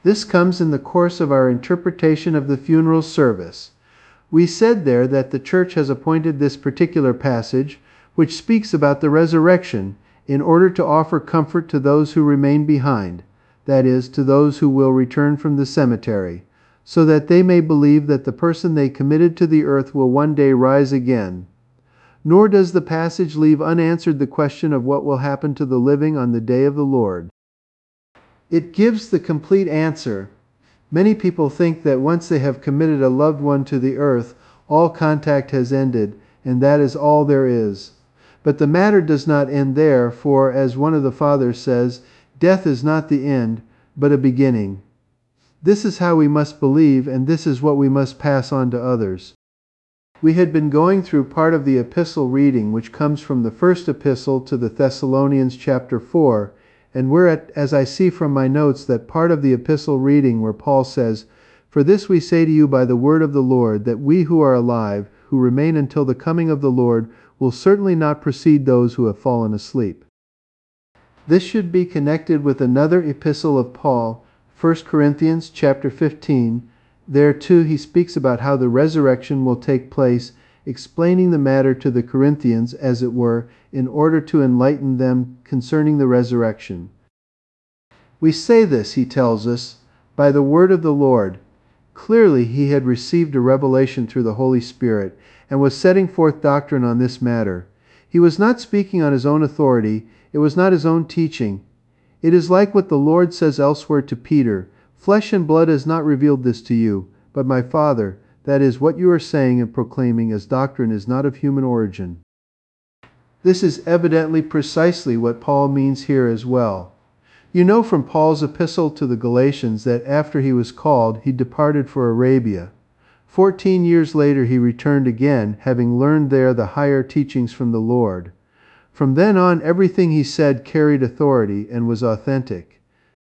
This comes in the course of our interpretation of the funeral service. We said there that the Church has appointed this particular passage, which speaks about the resurrection, in order to offer comfort to those who remain behind, that is, to those who will return from the cemetery, so that they may believe that the person they committed to the earth will one day rise again. Nor does the passage leave unanswered the question of what will happen to the living on the day of the Lord. It gives the complete answer. Many people think that once they have committed a loved one to the earth, all contact has ended, and that is all there is. But the matter does not end there, for, as one of the fathers says, death is not the end, but a beginning. This is how we must believe, and this is what we must pass on to others. We had been going through part of the epistle reading, which comes from the first epistle to the Thessalonians chapter 4, and we're at, as I see from my notes, that part of the epistle reading where Paul says, "For this we say to you by the word of the Lord, that we who are alive, who remain until the coming of the Lord, will certainly not precede those who have fallen asleep." This should be connected with another epistle of Paul, 1 Corinthians chapter 15. There too he speaks about how the resurrection will take place, explaining the matter to the Corinthians, as it were, in order to enlighten them concerning the resurrection. We say this, he tells us, by the word of the Lord. Clearly he had received a revelation through the Holy Spirit, and was setting forth doctrine on this matter. He was not speaking on his own authority, it was not his own teaching. It is like what the Lord says elsewhere to Peter, "Flesh and blood has not revealed this to you, but my Father." That is, what you are saying and proclaiming as doctrine is not of human origin. This is evidently precisely what Paul means here as well. You know from Paul's epistle to the Galatians that after he was called, he departed for Arabia. 14 years later he returned again, having learned there the higher teachings from the Lord. From then on, everything he said carried authority and was authentic.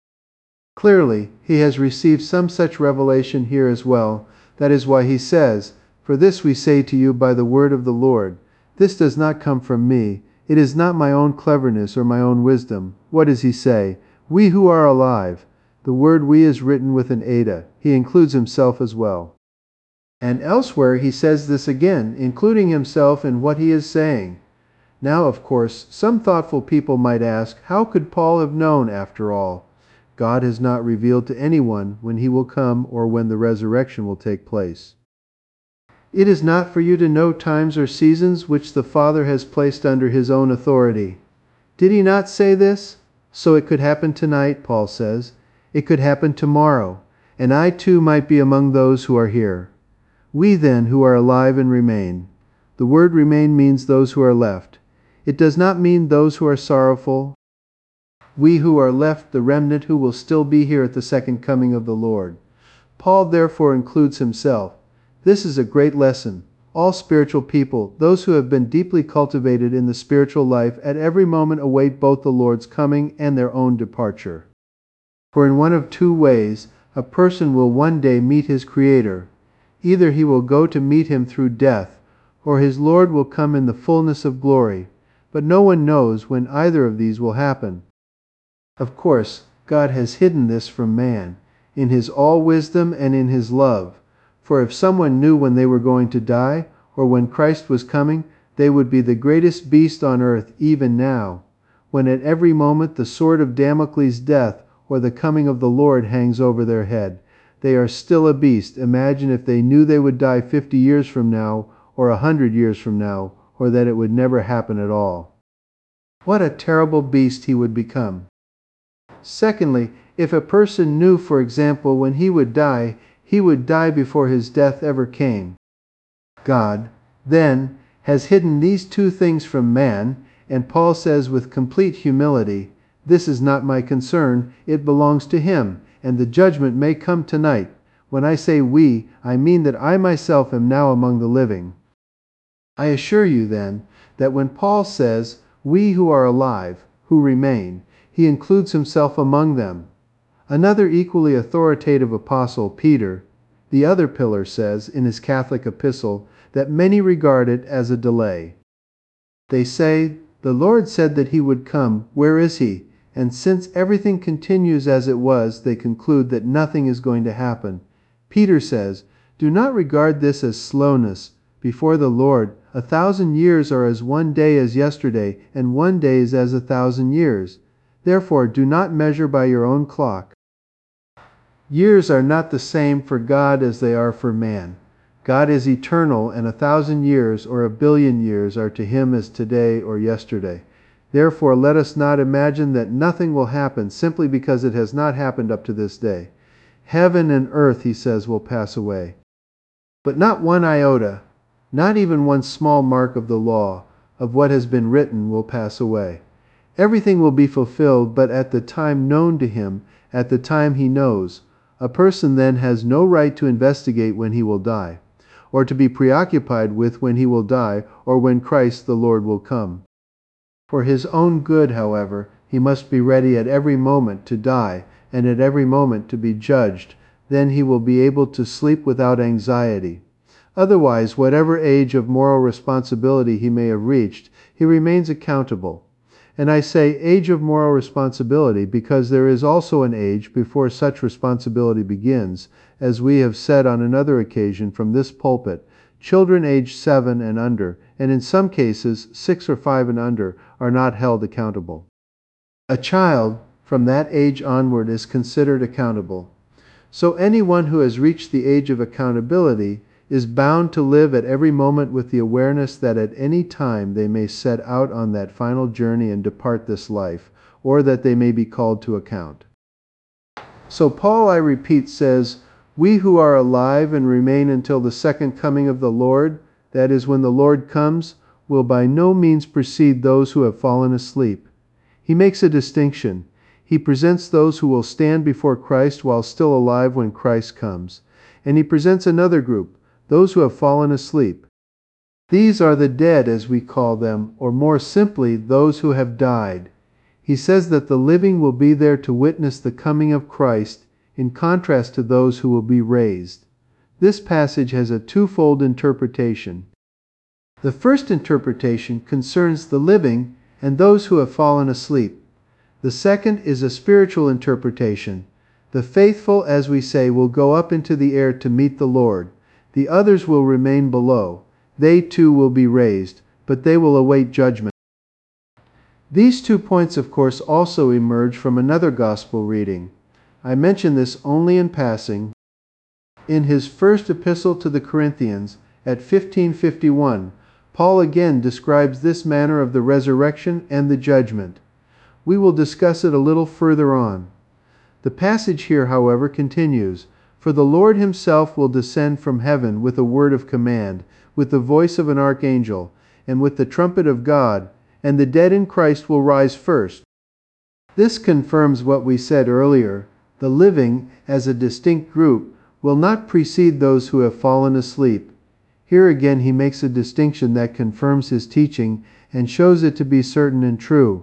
Clearly, he has received some such revelation here as well. That is why he says, "For this we say to you by the word of the Lord." This does not come from me. It is not my own cleverness or my own wisdom. What does he say? "We who are alive." The word "we" is written with an eta. He includes himself as well. And elsewhere he says this again, including himself in what he is saying. Now, of course, some thoughtful people might ask, how could Paul have known after all? God has not revealed to anyone when he will come or when the resurrection will take place. It is not for you to know times or seasons which the Father has placed under his own authority. Did he not say this? So it could happen tonight, Paul says. It could happen tomorrow, and I too might be among those who are here. We then who are alive and remain. The word remain means those who are left. It does not mean those who are sorrowful. We who are left, the remnant who will still be here at the second coming of the Lord. Paul therefore includes himself. This is a great lesson. All spiritual people, those who have been deeply cultivated in the spiritual life, at every moment await both the Lord's coming and their own departure. For in one of two ways, a person will one day meet his Creator. Either he will go to meet him through death, or his Lord will come in the fullness of glory. But no one knows when either of these will happen. Of course, God has hidden this from man, in his all-wisdom and in his love. For if someone knew when they were going to die, or when Christ was coming, they would be the greatest beast on earth even now, when at every moment the sword of Damocles' death or the coming of the Lord hangs over their head. They are still a beast. Imagine if they knew they would die 50 years from now, or 100 years from now, or that it would never happen at all. What a terrible beast he would become. Secondly, if a person knew, for example, when he would die before his death ever came. God, then, has hidden these two things from man, and Paul says with complete humility, "This is not my concern, it belongs to him, and the judgment may come tonight." When I say we, I mean that I myself am now among the living. I assure you, then, that when Paul says, "we who are alive, who remain," he includes himself among them. Another equally authoritative apostle, Peter, the other pillar, says in his Catholic epistle that many regard it as a delay. They say, "The Lord said that he would come. Where is he? and since everything continues as it was, they conclude that nothing is going to happen. Peter says, "Do not regard this as slowness. Before the Lord, 1,000 years are as one day as yesterday, and one day is as 1,000 years. Therefore, do not measure by your own clock." Years are not the same for God as they are for man. God is eternal, and 1,000 years or 1,000,000,000 years are to him as today or yesterday. Therefore, let us not imagine that nothing will happen simply because it has not happened up to this day. Heaven and earth, he says, will pass away. But not one iota, not even one small mark of the law, of what has been written, will pass away. Everything will be fulfilled, but at the time known to him, at the time he knows. A person then has no right to investigate when he will die, or to be preoccupied with when he will die, or when Christ the Lord will come. For his own good, however, he must be ready at every moment to die, and at every moment to be judged. Then he will be able to sleep without anxiety. Otherwise, whatever age of moral responsibility he may have reached, he remains accountable. And I say age of moral responsibility because there is also an age before such responsibility begins, as we have said on another occasion from this pulpit. Children aged 7 and under, and in some cases 6 or 5 and under, are not held accountable. A child from that age onward is considered accountable. So anyone who has reached the age of accountability is bound to live at every moment with the awareness that at any time they may set out on that final journey and depart this life, or that they may be called to account. So Paul, I repeat, says, "We who are alive and remain until the second coming of the Lord, that is, when the Lord comes, will by no means precede those who have fallen asleep." He makes a distinction. He presents those who will stand before Christ while still alive when Christ comes. And he presents another group, those who have fallen asleep. These are the dead, as we call them, or more simply, those who have died. He says that the living will be there to witness the coming of Christ, in contrast to those who will be raised. This passage has a twofold interpretation. The first interpretation concerns the living and those who have fallen asleep. The second is a spiritual interpretation. The faithful, as we say, will go up into the air to meet the Lord. The others will remain below. They too will be raised, but they will await judgment. These 2 points, of course, also emerge from another gospel reading. I mention this only in passing. In his first epistle to the Corinthians, at 15:51, Paul again describes this manner of the resurrection and the judgment. We will discuss it a little further on. The passage here, however, continues, "For the Lord himself will descend from heaven with a word of command, with the voice of an archangel, and with the trumpet of God, and the dead in Christ will rise first." This confirms what we said earlier. The living, as a distinct group, will not precede those who have fallen asleep. Here again he makes a distinction that confirms his teaching and shows it to be certain and true.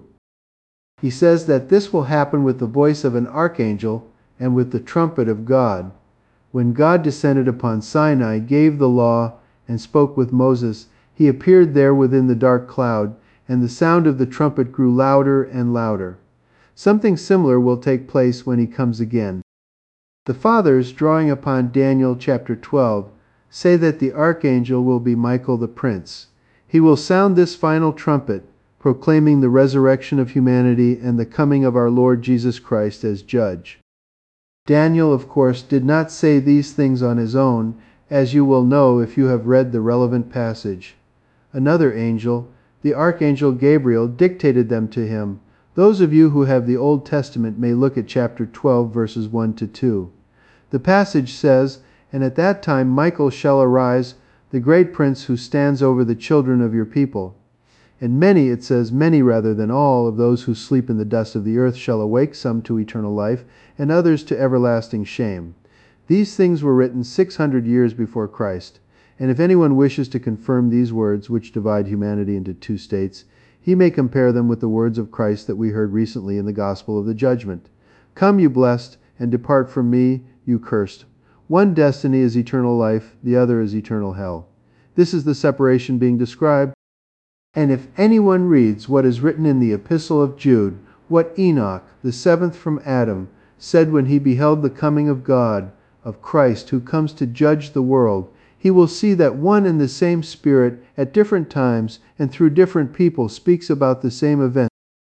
He says that this will happen with the voice of an archangel and with the trumpet of God. When God descended upon Sinai, gave the law, and spoke with Moses, he appeared there within the dark cloud, and the sound of the trumpet grew louder and louder. Something similar will take place when he comes again. The Fathers, drawing upon Daniel chapter 12, say that the archangel will be Michael the Prince. He will sound this final trumpet, proclaiming the resurrection of humanity and the coming of our Lord Jesus Christ as judge. Daniel, of course, did not say these things on his own, as you will know if you have read the relevant passage. Another angel, the archangel Gabriel, dictated them to him. Those of you who have the Old Testament may look at chapter 12, verses 1 to 2. The passage says, "And at that time Michael shall arise, the great prince who stands over the children of your people. And many," it says, many rather than all, "of those who sleep in the dust of the earth shall awake, some to eternal life, and others to everlasting shame." These things were written 600 years before Christ. And if anyone wishes to confirm these words, which divide humanity into 2 states, he may compare them with the words of Christ that we heard recently in the gospel of the judgment. "Come, you blessed, and depart from me, you cursed. One destiny is eternal life, the other is eternal hell." This is the separation being described. And if anyone reads what is written in the Epistle of Jude, what Enoch, the seventh from Adam, said when he beheld the coming of God, of Christ, who comes to judge the world. He will see that one and the same Spirit at different times and through different people speaks about the same event.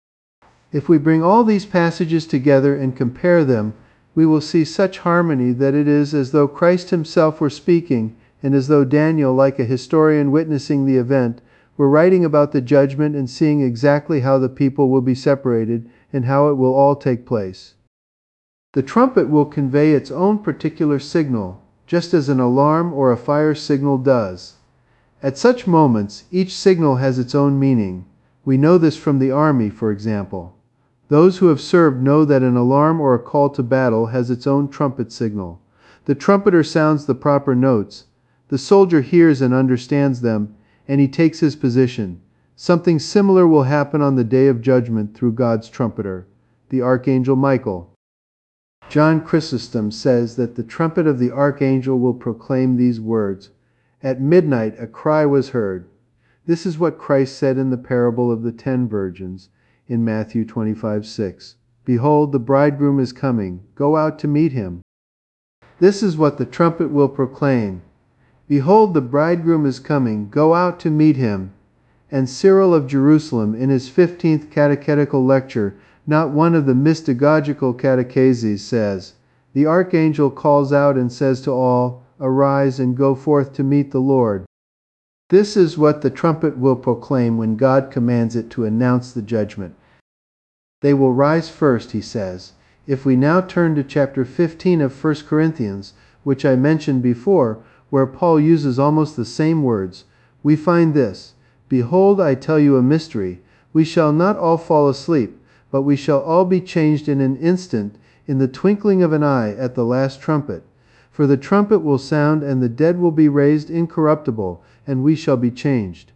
If we bring all these passages together and compare them, we will see such harmony that it is as though Christ himself were speaking, and as though Daniel, like a historian witnessing the event, were writing about the judgment and seeing exactly how the people will be separated and how it will all take place. The trumpet will convey its own particular signal, just as an alarm or a fire signal does. At such moments, each signal has its own meaning. We know this from the army, for example. Those who have served know that an alarm or a call to battle has its own trumpet signal. The trumpeter sounds the proper notes. The soldier hears and understands them, and he takes his position. Something similar will happen on the day of judgment through God's trumpeter, the Archangel Michael. John Chrysostom says that the trumpet of the Archangel will proclaim these words, "At midnight a cry was heard." This is what Christ said in the parable of the 10 virgins in Matthew 25:6. "Behold, the bridegroom is coming. Go out to meet him." This is what the trumpet will proclaim. "Behold, the bridegroom is coming. Go out to meet him." And Cyril of Jerusalem, in his 15th catechetical lecture, not one of the mystagogical catecheses, says, "The archangel calls out and says to all, 'Arise and go forth to meet the Lord.'" This is what the trumpet will proclaim when God commands it to announce the judgment. They will rise first, he says. If we now turn to chapter 15 of 1 Corinthians, which I mentioned before, where Paul uses almost the same words, we find this, "Behold, I tell you a mystery. We shall not all fall asleep, but we shall all be changed in an instant, in the twinkling of an eye, at the last trumpet. For the trumpet will sound, and the dead will be raised incorruptible, and we shall be changed."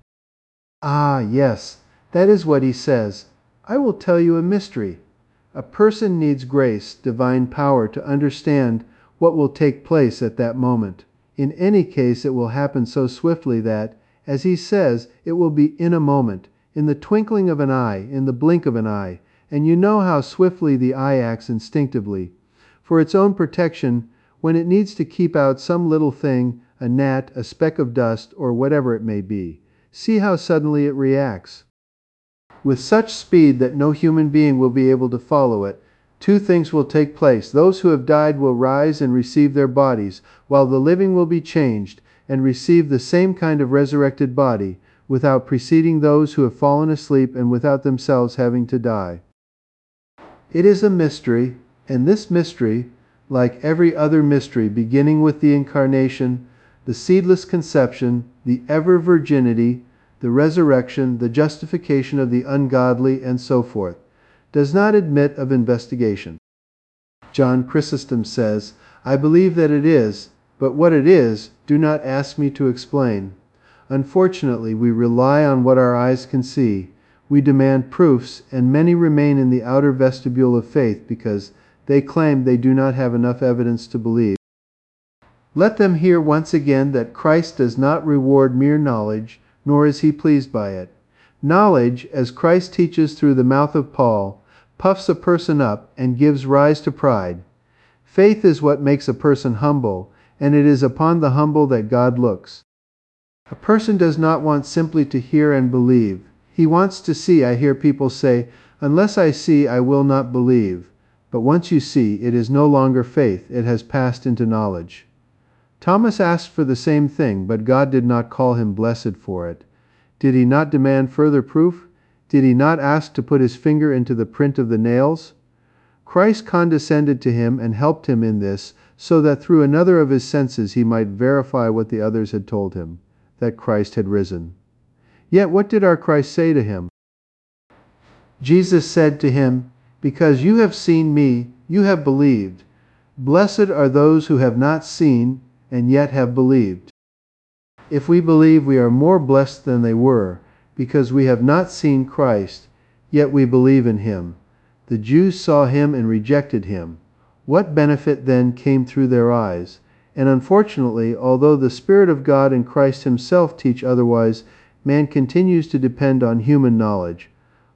Ah, yes, that is what he says. I will tell you a mystery. A person needs grace, divine power, to understand what will take place at that moment. In any case, it will happen so swiftly that, as he says, it will be in a moment, in the twinkling of an eye, in the blink of an eye, and you know how swiftly the eye acts instinctively. For its own protection, when it needs to keep out some little thing, a gnat, a speck of dust, or whatever it may be. See how suddenly it reacts. With such speed that no human being will be able to follow it, two things will take place. Those who have died will rise and receive their bodies, while the living will be changed and receive the same kind of resurrected body, without preceding those who have fallen asleep and without themselves having to die. It is a mystery, and this mystery, like every other mystery, beginning with the Incarnation, the seedless conception, the ever virginity, the resurrection, the justification of the ungodly, and so forth, does not admit of investigation. John Chrysostom says, "I believe that it is, but what it is, do not ask me to explain." Unfortunately, we rely on what our eyes can see. We demand proofs, and many remain in the outer vestibule of faith because they claim they do not have enough evidence to believe. Let them hear once again that Christ does not reward mere knowledge, nor is he pleased by it. Knowledge, as Christ teaches through the mouth of Paul, puffs a person up and gives rise to pride. Faith is what makes a person humble, and it is upon the humble that God looks. A person does not want simply to hear and believe. He wants to see. I hear people say, "Unless I see, I will not believe." But once you see, it is no longer faith, it has passed into knowledge. Thomas asked for the same thing, but God did not call him blessed for it. Did he not demand further proof? Did he not ask to put his finger into the print of the nails? Christ condescended to him and helped him in this, so that through another of his senses he might verify what the others had told him, that Christ had risen. Yet what did our Christ say to him? Jesus said to him, "Because you have seen me, you have believed. Blessed are those who have not seen and yet have believed." If we believe, we are more blessed than they were, because we have not seen Christ, yet we believe in him. The Jews saw him and rejected him. What benefit then came through their eyes? And unfortunately, although the Spirit of God and Christ himself teach otherwise, man continues to depend on human knowledge.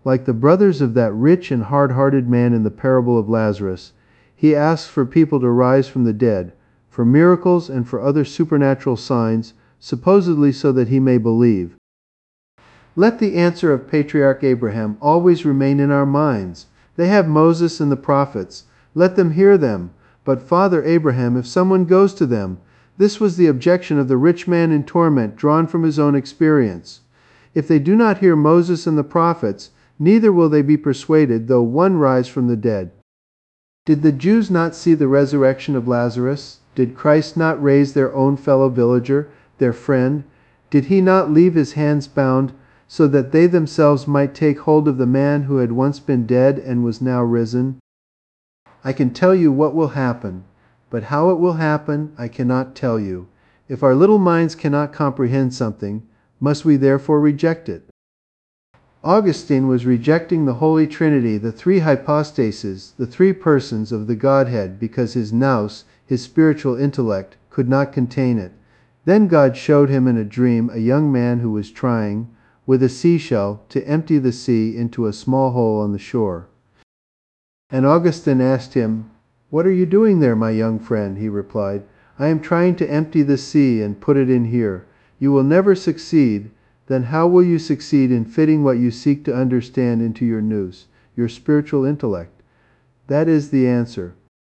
Like the brothers of that rich and hard-hearted man in the parable of Lazarus, he asks for people to rise from the dead, for miracles and for other supernatural signs, supposedly so that he may believe. Let the answer of Patriarch Abraham always remain in our minds. They have Moses and the prophets. Let them hear them. But Father Abraham, if someone goes to them, this was the objection of the rich man in torment, drawn from his own experience. If they do not hear Moses and the prophets, neither will they be persuaded, though one rise from the dead. Did the Jews not see the resurrection of Lazarus? Did Christ not raise their own fellow villager, their friend? Did he not leave his hands bound, so that they themselves might take hold of the man who had once been dead and was now risen? I can tell you what will happen, but how it will happen I cannot tell you. If our little minds cannot comprehend something, must we therefore reject it? Augustine was rejecting the Holy Trinity, the three hypostases, the three persons of the Godhead, because his nous, his spiritual intellect, could not contain it. Then God showed him in a dream a young man who was trying, with a seashell, to empty the sea into a small hole on the shore. And Augustine asked him, "What are you doing there, my young friend?" He replied, "I am trying to empty the sea and put it in here. You will never succeed. Then how will you succeed in fitting what you seek to understand into your nous, your spiritual intellect?" That is the answer.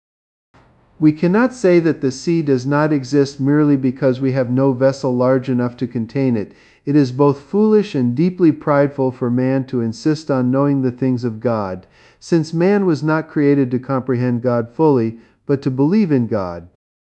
We cannot say that the sea does not exist merely because we have no vessel large enough to contain it. It is both foolish and deeply prideful for man to insist on knowing the things of God, since man was not created to comprehend God fully, but to believe in God.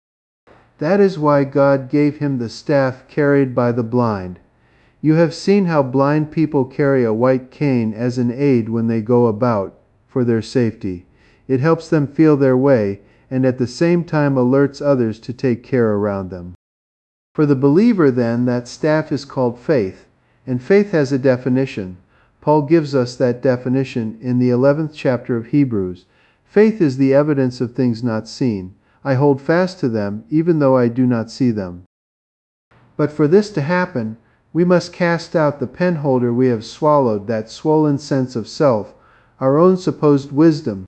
That is why God gave him the staff carried by the blind. You have seen how blind people carry a white cane as an aid when they go about, for their safety. It helps them feel their way, and at the same time alerts others to take care around them. For the believer, then, that staff is called faith, and faith has a definition. Paul gives us that definition in the 11th chapter of Hebrews. Faith is the evidence of things not seen. I hold fast to them, even though I do not see them. But for this to happen, we must cast out the penholder we have swallowed, that swollen sense of self, our own supposed wisdom.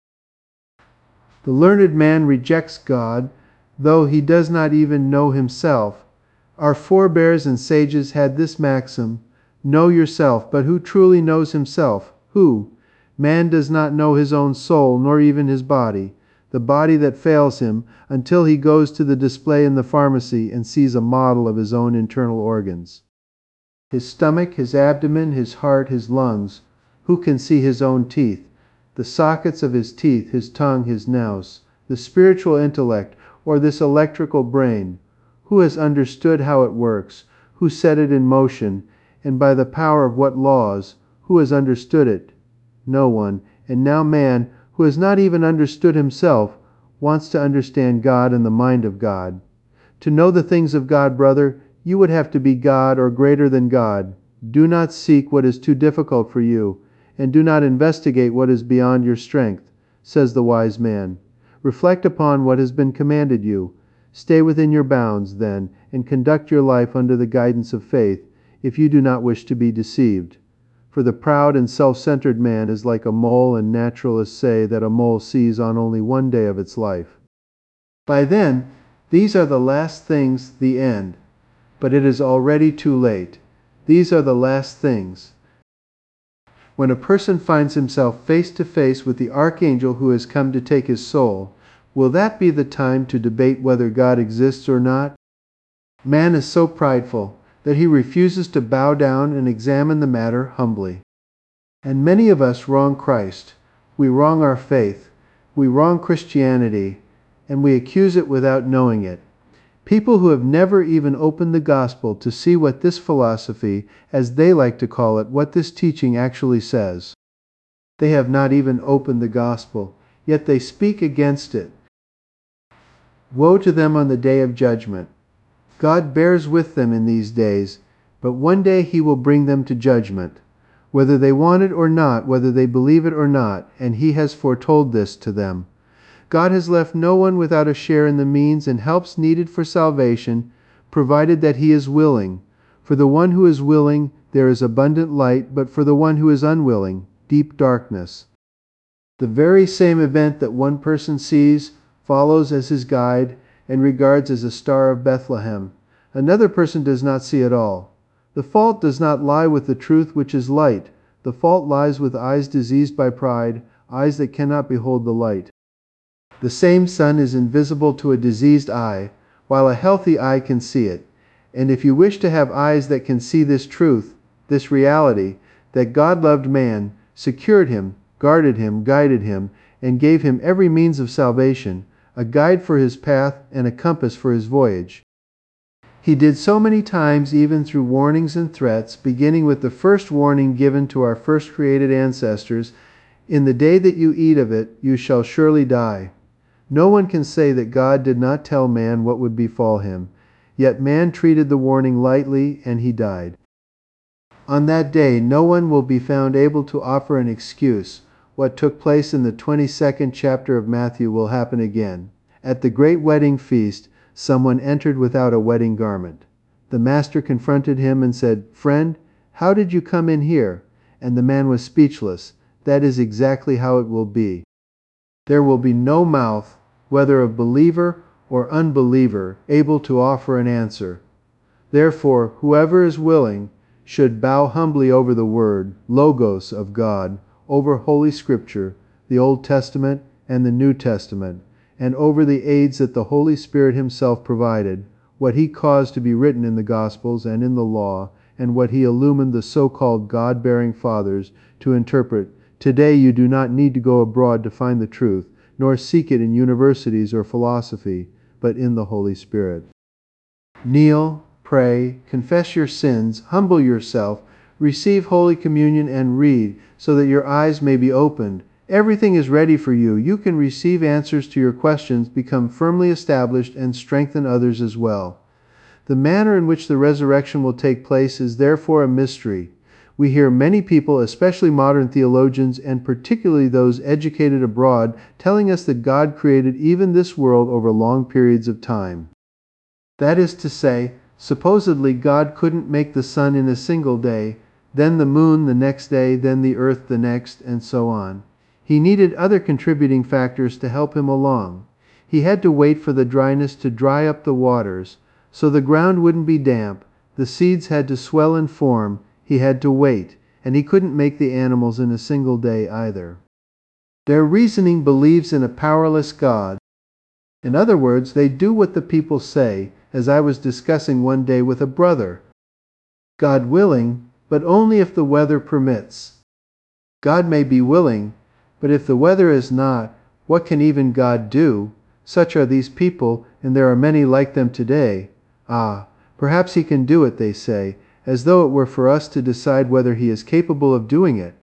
The learned man rejects God, though he does not even know himself. Our forebears and sages had this maxim, "Know yourself," but who truly knows himself? Who? Man does not know his own soul, nor even his body, the body that fails him, until he goes to the display in the pharmacy and sees a model of his own internal organs. His stomach, his abdomen, his heart, his lungs. Who can see his own teeth? The sockets of his teeth, his tongue, his nous, the spiritual intellect, or this electrical brain. Who has understood how it works? Who set it in motion? And by the power of what laws? Who has understood it? No one. And now man, who has not even understood himself, wants to understand God and the mind of God. To know the things of God, brother, you would have to be God or greater than God. Do not seek what is too difficult for you, and do not investigate what is beyond your strength, says the wise man. Reflect upon what has been commanded you. Stay within your bounds, then, and conduct your life under the guidance of faith, if you do not wish to be deceived. For the proud and self-centered man is like a mole, and naturalists say that a mole sees on only one day of its life. By then, these are the last things, the end. But it is already too late. These are the last things. When a person finds himself face to face with the archangel who has come to take his soul, will that be the time to debate whether God exists or not? Man is so prideful that he refuses to bow down and examine the matter humbly. And many of us wrong Christ. We wrong our faith. We wrong Christianity, and we accuse it without knowing it. People who have never even opened the gospel to see what this philosophy, as they like to call it, what this teaching actually says. They have not even opened the gospel, yet they speak against it. Woe to them on the day of judgment. God bears with them in these days, but one day he will bring them to judgment, whether they want it or not, whether they believe it or not, and he has foretold this to them. God has left no one without a share in the means and helps needed for salvation, provided that he is willing. For the one who is willing, there is abundant light, but for the one who is unwilling, deep darkness. The very same event that one person sees, follows as his guide, and regards as a star of Bethlehem, another person does not see at all. The fault does not lie with the truth which is light. The fault lies with eyes diseased by pride, eyes that cannot behold the light. The same sun is invisible to a diseased eye, while a healthy eye can see it. And if you wish to have eyes that can see this truth, this reality, that God loved man, secured him, guarded him, guided him, and gave him every means of salvation, a guide for his path and a compass for his voyage. He did so many times, even through warnings and threats, beginning with the first warning given to our first created ancestors, "In the day that you eat of it, you shall surely die." No one can say that God did not tell man what would befall him, yet man treated the warning lightly and he died. On that day, no one will be found able to offer an excuse. What took place in the 22nd chapter of Matthew will happen again. At the great wedding feast, someone entered without a wedding garment. The master confronted him and said, "Friend, how did you come in here?" And the man was speechless. That is exactly how it will be. There will be no mouth, whether of believer or unbeliever, able to offer an answer. Therefore, whoever is willing should bow humbly over the Word, Logos of God, over Holy Scripture, the Old Testament and the New Testament, and over the aids that the Holy Spirit Himself provided, what He caused to be written in the Gospels and in the Law, and what He illumined the so-called God-bearing fathers to interpret. Today you do not need to go abroad to find the truth, nor seek it in universities or philosophy, but in the Holy Spirit. Kneel, pray, confess your sins, humble yourself, receive Holy Communion, and read, so that your eyes may be opened. Everything is ready for you. You can receive answers to your questions, become firmly established, and strengthen others as well. The manner in which the resurrection will take place is therefore a mystery. We hear many people, especially modern theologians, and particularly those educated abroad, telling us that God created even this world over long periods of time. That is to say, supposedly God couldn't make the sun in a single day, then the moon the next day, then the earth the next, and so on. He needed other contributing factors to help him along. He had to wait for the dryness to dry up the waters, so the ground wouldn't be damp. The seeds had to swell and form. He had to wait, and he couldn't make the animals in a single day either. Their reasoning believes in a powerless God. In other words, they do what the people say, as I was discussing one day with a brother. God willing, but only if the weather permits. God may be willing, but if the weather is not, what can even God do? Such are these people, and there are many like them today. Ah, perhaps He can do it, they say, as though it were for us to decide whether He is capable of doing it.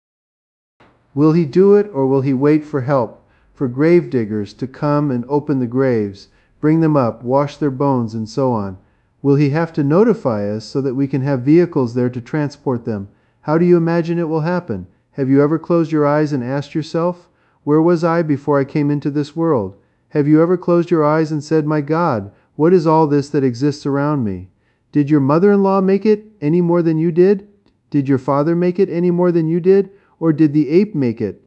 Will He do it, or will He wait for help, for grave diggers to come and open the graves, bring them up, wash their bones, and so on? Will He have to notify us so that we can have vehicles there to transport them? How do you imagine it will happen? Have you ever closed your eyes and asked yourself, where was I before I came into this world? Have you ever closed your eyes and said, my God, what is all this that exists around me? Did your mother-in-law make it any more than you did? Did your father make it any more than you did? Or did the ape make it?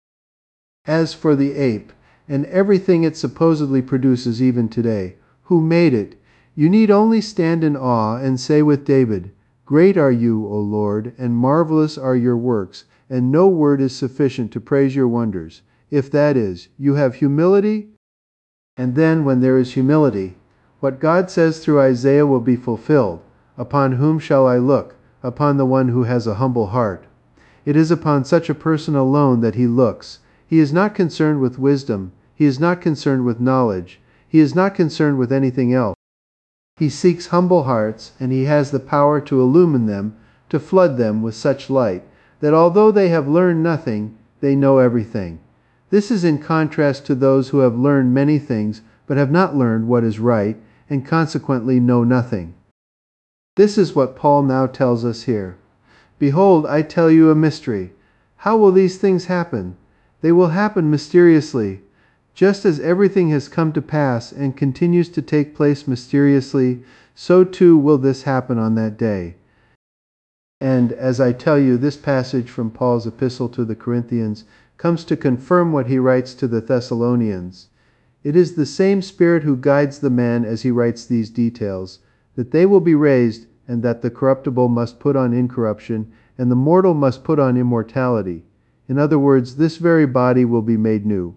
As for the ape, and everything it supposedly produces even today, who made it? You need only stand in awe and say with David, great are you, O Lord, and marvelous are your works, and no word is sufficient to praise your wonders. If that is, you have humility, and then when there is humility, what God says through Isaiah will be fulfilled. Upon whom shall I look? Upon the one who has a humble heart. It is upon such a person alone that He looks. He is not concerned with wisdom. He is not concerned with knowledge. He is not concerned with anything else. He seeks humble hearts, and He has the power to illumine them, to flood them with such light, that although they have learned nothing, they know everything. This is in contrast to those who have learned many things, but have not learned what is right, and consequently know nothing. This is what Paul now tells us here. Behold, I tell you a mystery. How will these things happen? They will happen mysteriously. Just as everything has come to pass and continues to take place mysteriously, so too will this happen on that day. And as I tell you, this passage from Paul's epistle to the Corinthians comes to confirm what he writes to the Thessalonians. It is the same Spirit who guides the man as he writes these details, that they will be raised, and that the corruptible must put on incorruption, and the mortal must put on immortality. In other words, this very body will be made new.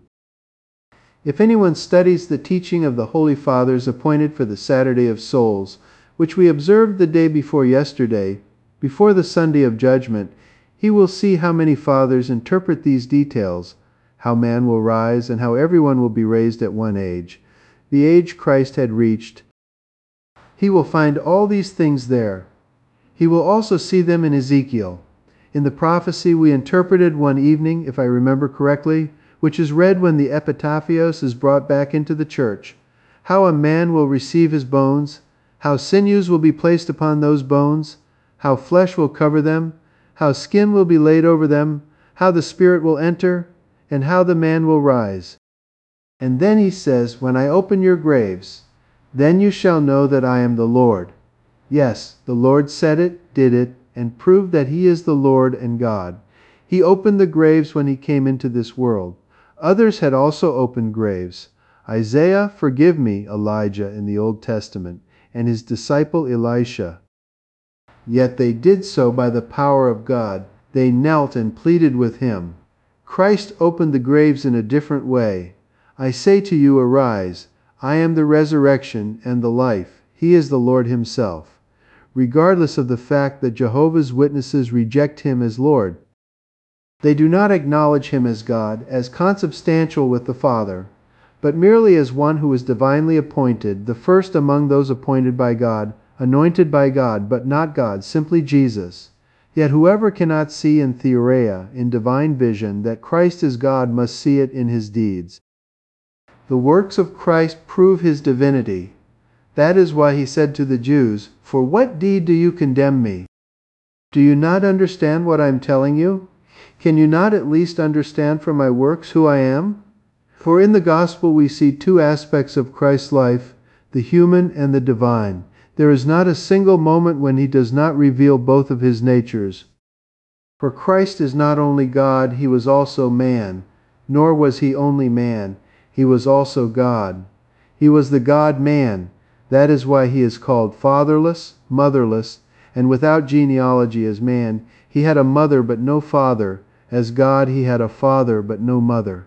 If anyone studies the teaching of the Holy Fathers appointed for the Saturday of Souls, which we observed the day before yesterday, before the Sunday of Judgment, he will see how many fathers interpret these details, how man will rise and how everyone will be raised at one age, the age Christ had reached. He will find all these things there. He will also see them in Ezekiel, in the prophecy we interpreted one evening, if I remember correctly, which is read when the epitaphios is brought back into the church, how a man will receive his bones, how sinews will be placed upon those bones, how flesh will cover them, how skin will be laid over them, how the Spirit will enter, and how the man will rise. And then he says, when I open your graves, then you shall know that I am the Lord. Yes, the Lord said it, did it, and proved that he is the Lord and God. He opened the graves when he came into this world. Others had also opened graves. Isaiah, forgive me, Elijah in the Old Testament, and his disciple Elisha. Yet they did so by the power of God. They knelt and pleaded with him. Christ opened the graves in a different way. I say to you, arise. I am the resurrection and the life. He is the Lord himself. Regardless of the fact that Jehovah's Witnesses reject him as Lord. They do not acknowledge him as God, as consubstantial with the Father, but merely as one who is divinely appointed, the first among those appointed by God, anointed by God, but not God, simply Jesus. Yet whoever cannot see in theoria, in divine vision, that Christ is God must see it in his deeds. The works of Christ prove his divinity. That is why he said to the Jews, "For what deed do you condemn me? Do you not understand what I am telling you? Can you not at least understand from my works who I am?" For in the gospel we see two aspects of Christ's life, the human and the divine. There is not a single moment when he does not reveal both of his natures. For Christ is not only God, he was also man. Nor was he only man, he was also God. He was the God-man. That is why he is called fatherless, motherless, and without genealogy as man. He had a mother but no father. As God, he had a father but no mother.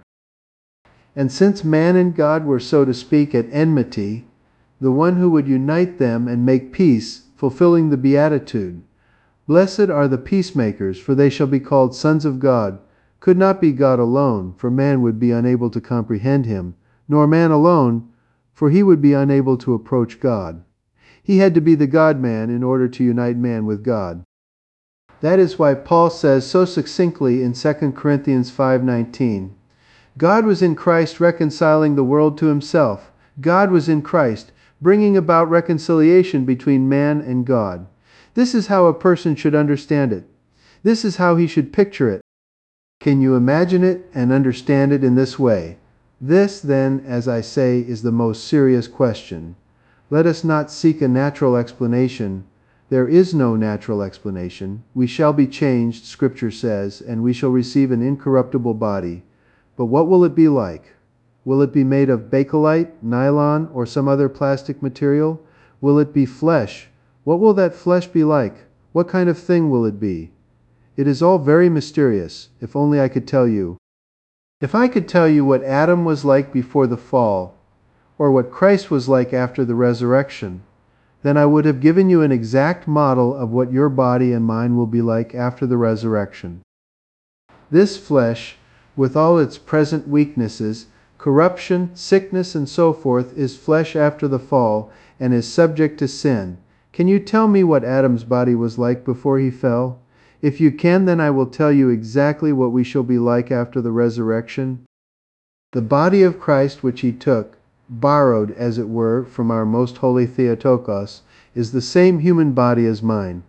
And since man and God were, so to speak, at enmity, the one who would unite them and make peace, fulfilling the beatitude, "Blessed are the peacemakers, for they shall be called sons of God," could not be God alone, for man would be unable to comprehend him, nor man alone, for he would be unable to approach God. He had to be the God-man in order to unite man with God. That is why Paul says so succinctly in 2 Corinthians 5:19, God was in Christ reconciling the world to himself. God was in Christ, bringing about reconciliation between man and God. This is how a person should understand it. This is how he should picture it. Can you imagine it and understand it in this way? This, then, as I say, is the most serious question. Let us not seek a natural explanation. There is no natural explanation. We shall be changed, Scripture says, and we shall receive an incorruptible body. But what will it be like? Will it be made of bakelite, nylon, or some other plastic material? Will it be flesh? What will that flesh be like? What kind of thing will it be? It is all very mysterious. If only I could tell you. If I could tell you what Adam was like before the fall, or what Christ was like after the resurrection, then I would have given you an exact model of what your body and mine will be like after the resurrection. This flesh, with all its present weaknesses, corruption, sickness, and so forth, is flesh after the fall and is subject to sin. Can you tell me what Adam's body was like before he fell? If you can, then I will tell you exactly what we shall be like after the resurrection. The body of Christ which he took, borrowed, as it were, from our most holy Theotokos, is the same human body as mine.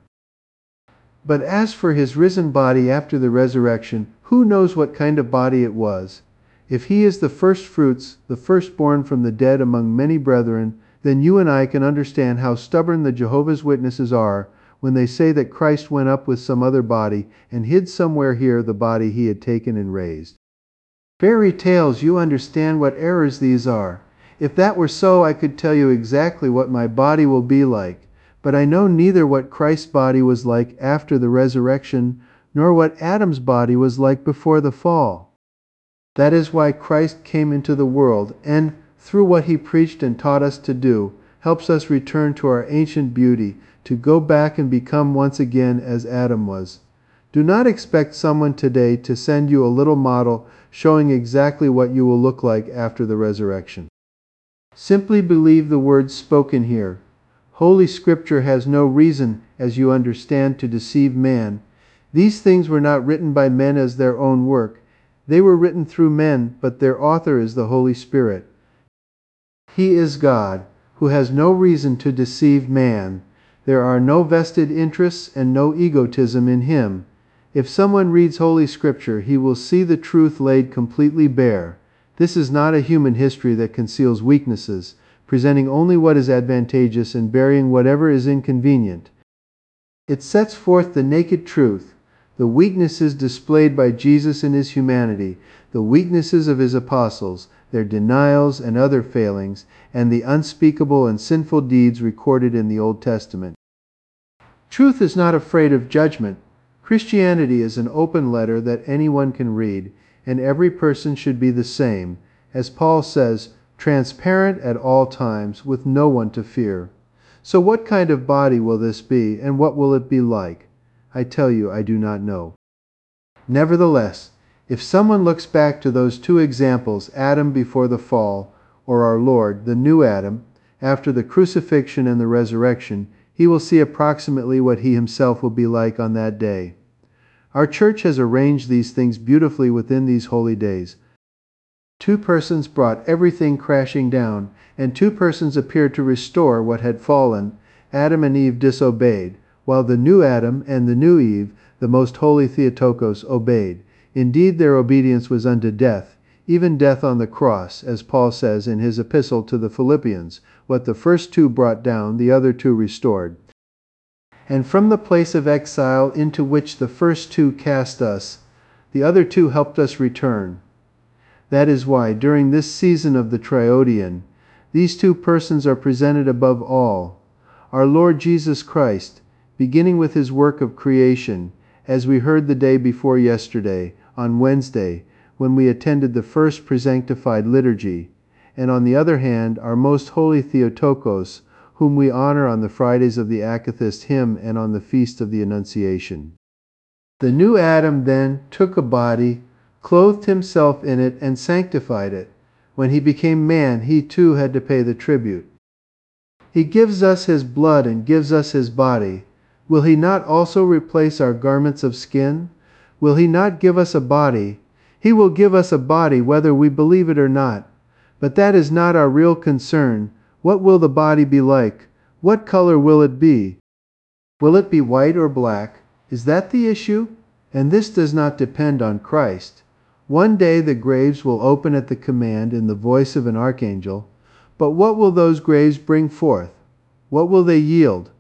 But as for his risen body after the resurrection, who knows what kind of body it was? If he is the first fruits, the firstborn from the dead among many brethren, then you and I can understand how stubborn the Jehovah's Witnesses are when they say that Christ went up with some other body and hid somewhere here the body he had taken and raised. Fairy tales, you understand what errors these are. If that were so, I could tell you exactly what my body will be like, but I know neither what Christ's body was like after the resurrection, nor what Adam's body was like before the fall. That is why Christ came into the world, and through what he preached and taught us to do, helps us return to our ancient beauty, to go back and become once again as Adam was. Do not expect someone today to send you a little model showing exactly what you will look like after the resurrection. Simply believe the words spoken here. Holy Scripture has no reason, as you understand, to deceive man. These things were not written by men as their own work. They were written through men, but their author is the Holy Spirit. He is God, who has no reason to deceive man. There are no vested interests and no egotism in him. If someone reads Holy Scripture, he will see the truth laid completely bare. This is not a human history that conceals weaknesses, presenting only what is advantageous and burying whatever is inconvenient. It sets forth the naked truth, the weaknesses displayed by Jesus in his humanity, the weaknesses of his apostles, their denials and other failings, and the unspeakable and sinful deeds recorded in the Old Testament. Truth is not afraid of judgment. Christianity is an open letter that anyone can read, and every person should be the same, as Paul says, transparent at all times, with no one to fear. So what kind of body will this be, and what will it be like? I tell you, I do not know. Nevertheless, if someone looks back to those two examples, Adam before the fall, or our Lord, the new Adam, after the crucifixion and the resurrection, he will see approximately what he himself will be like on that day. Our church has arranged these things beautifully within these holy days. Two persons brought everything crashing down, and two persons appeared to restore what had fallen. Adam and Eve disobeyed, while the new Adam and the new Eve, the most holy Theotokos, obeyed. Indeed, their obedience was unto death, even death on the cross, as Paul says in his epistle to the Philippians. What the first two brought down, the other two restored. And from the place of exile into which the first two cast us, the other two helped us return. That is why, during this season of the Triodion, these two persons are presented above all. Our Lord Jesus Christ, beginning with his work of creation, as we heard the day before yesterday, on Wednesday, when we attended the first presanctified liturgy, and on the other hand, our most holy Theotokos, whom we honor on the Fridays of the Akathist hymn and on the Feast of the Annunciation. The new Adam then took a body, clothed himself in it, and sanctified it. When he became man, he too had to pay the tribute. He gives us his blood and gives us his body. Will he not also replace our garments of skin? Will he not give us a body? He will give us a body whether we believe it or not. But that is not our real concern. What will the body be like? What color will it be? Will it be white or black? Is that the issue? And this does not depend on Christ. One day the graves will open at the command in the voice of an archangel. But what will those graves bring forth? What will they yield?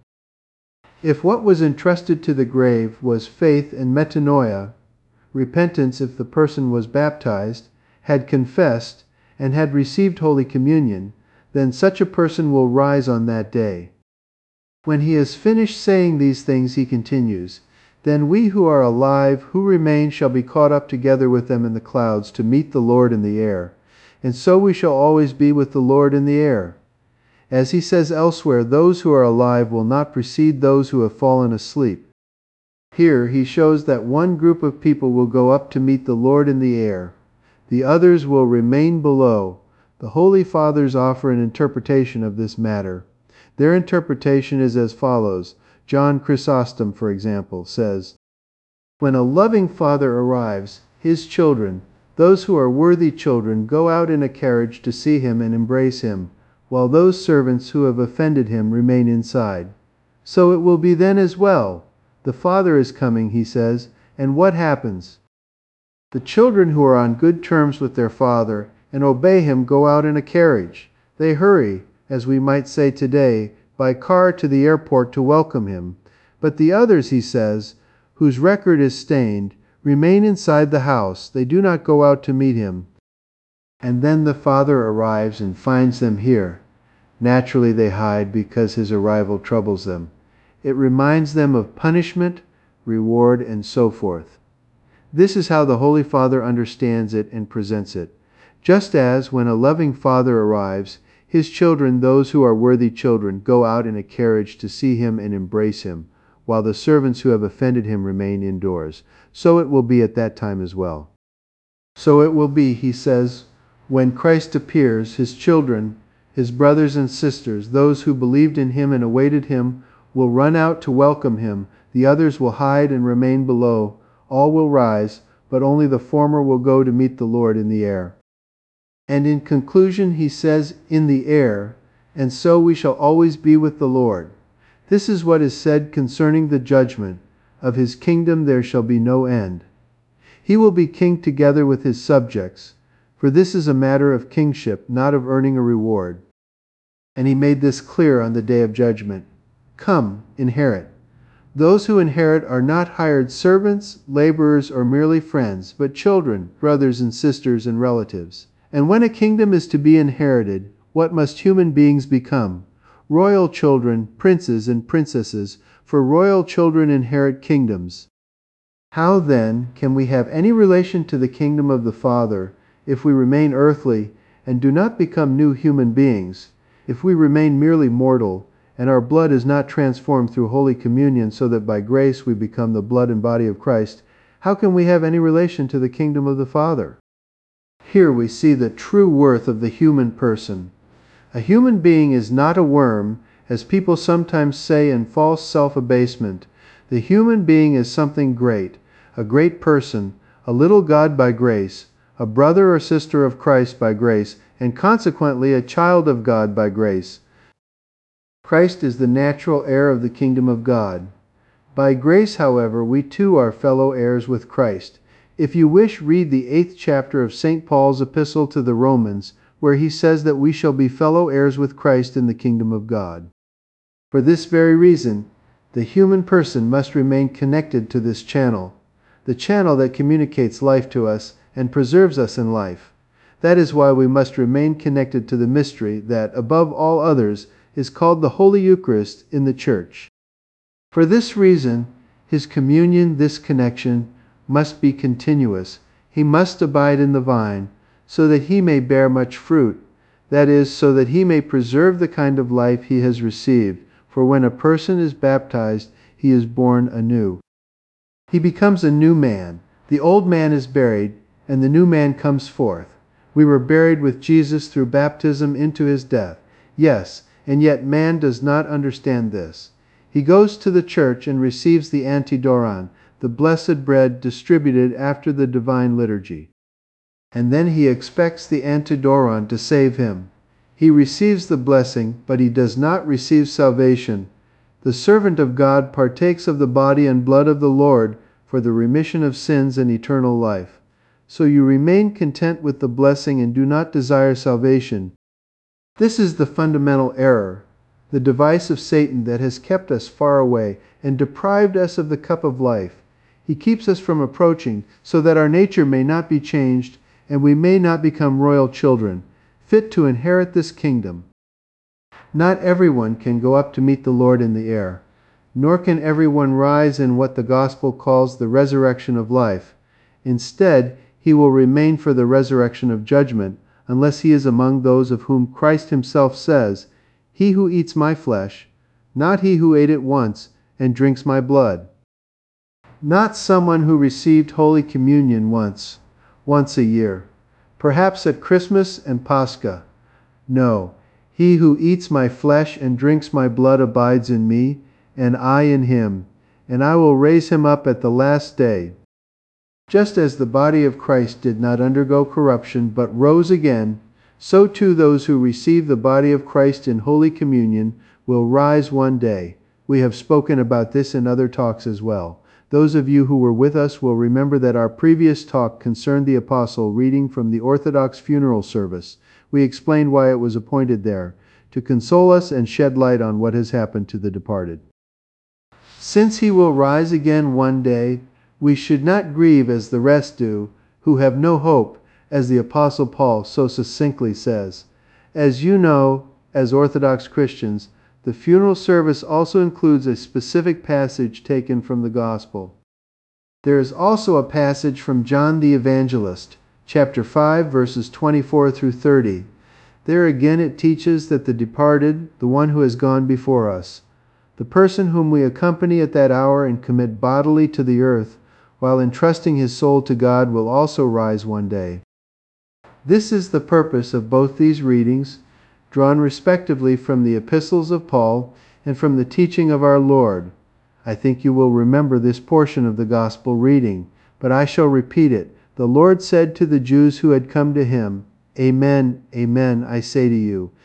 If what was entrusted to the grave was faith and metanoia, repentance if the person was baptized, had confessed, and had received Holy Communion, then such a person will rise on that day. When he has finished saying these things, he continues, "Then we who are alive, who remain, shall be caught up together with them in the clouds to meet the Lord in the air. And so we shall always be with the Lord in the air." As he says elsewhere, those who are alive will not precede those who have fallen asleep. Here he shows that one group of people will go up to meet the Lord in the air. The others will remain below. The Holy Fathers offer an interpretation of this matter. Their interpretation is as follows. John Chrysostom, for example, says, "When a loving father arrives, his children, those who are worthy children, go out in a carriage to see him and embrace him, while those servants who have offended him remain inside. So it will be then as well. The Father is coming," he says, and what happens? The children who are on good terms with their father and obey him go out in a carriage. They hurry, as we might say today, by car to the airport to welcome him. But the others, he says, whose record is stained, remain inside the house. They do not go out to meet him. And then the Father arrives and finds them here. Naturally they hide because his arrival troubles them. It reminds them of punishment, reward, and so forth. This is how the Holy Father understands it and presents it. Just as, when a loving father arrives, his children, those who are worthy children, go out in a carriage to see him and embrace him, while the servants who have offended him remain indoors. So it will be at that time as well. So it will be, he says, when Christ appears, his children, his brothers and sisters, those who believed in him and awaited him, will run out to welcome him. The others will hide and remain below. All will rise, but only the former will go to meet the Lord in the air. And in conclusion, he says, in the air, and so we shall always be with the Lord. This is what is said concerning the judgment. Of his kingdom there shall be no end. He will be king together with his subjects, for this is a matter of kingship, not of earning a reward. And he made this clear on the day of judgment. Come, inherit. Those who inherit are not hired servants, laborers, or merely friends, but children, brothers and sisters, and relatives. And when a kingdom is to be inherited, what must human beings become? Royal children, princes and princesses, for royal children inherit kingdoms. How then can we have any relation to the kingdom of the Father if we remain earthly and do not become new human beings, if we remain merely mortal, and our blood is not transformed through Holy Communion so that by grace we become the blood and body of Christ? How can we have any relation to the kingdom of the Father? Here we see the true worth of the human person. A human being is not a worm, as people sometimes say in false self-abasement. The human being is something great, a great person, a little God by grace, a brother or sister of Christ by grace, and consequently a child of God by grace. Christ is the natural heir of the kingdom of God. By grace, however, we too are fellow heirs with Christ. If you wish, read the 8th chapter of St. Paul's epistle to the Romans, where he says that we shall be fellow heirs with Christ in the kingdom of God. For this very reason, the human person must remain connected to this channel, the channel that communicates life to us and preserves us in life. That is why we must remain connected to the mystery that, above all others, is called the Holy Eucharist in the Church. For this reason, his communion, this connection, must be continuous. He must abide in the vine, so that he may bear much fruit, that is, so that he may preserve the kind of life he has received. For when a person is baptized, he is born anew. He becomes a new man. The old man is buried, and the new man comes forth. We were buried with Jesus through baptism into his death. Yes, and yet man does not understand this. He goes to the church and receives the antidoron, the blessed bread distributed after the divine liturgy. And then he expects the antidoron to save him. He receives the blessing, but he does not receive salvation. The servant of God partakes of the body and blood of the Lord for the remission of sins and eternal life. So you remain content with the blessing and do not desire salvation. This is the fundamental error, the device of Satan that has kept us far away and deprived us of the cup of life. He keeps us from approaching so that our nature may not be changed and we may not become royal children, fit to inherit this kingdom. Not everyone can go up to meet the Lord in the air, nor can everyone rise in what the Gospel calls the resurrection of life. Instead, he will remain for the resurrection of judgment, unless he is among those of whom Christ himself says, "He who eats my flesh, not he who ate it once, and drinks my blood." Not someone who received Holy Communion once a year, perhaps at Christmas and Pascha. No, he who eats my flesh and drinks my blood abides in me, and I in him, and I will raise him up at the last day. Just as the body of Christ did not undergo corruption but rose again, so too those who receive the body of Christ in Holy Communion will rise one day. We have spoken about this in other talks as well. Those of you who were with us will remember that our previous talk concerned the apostle reading from the Orthodox funeral service. We explained why it was appointed there, to console us and shed light on what has happened to the departed. Since he will rise again one day, we should not grieve as the rest do, who have no hope, as the Apostle Paul so succinctly says. As you know, as Orthodox Christians, the funeral service also includes a specific passage taken from the Gospel. There is also a passage from John the Evangelist, chapter 5, verses 24 through 30. There again it teaches that the departed, the one who has gone before us, the person whom we accompany at that hour and commit bodily to the earth, while entrusting his soul to God, will also rise one day. This is the purpose of both these readings, drawn respectively from the epistles of Paul and from the teaching of our Lord. I think you will remember this portion of the Gospel reading, but I shall repeat it. The Lord said to the Jews who had come to him, Amen, amen, I say to you,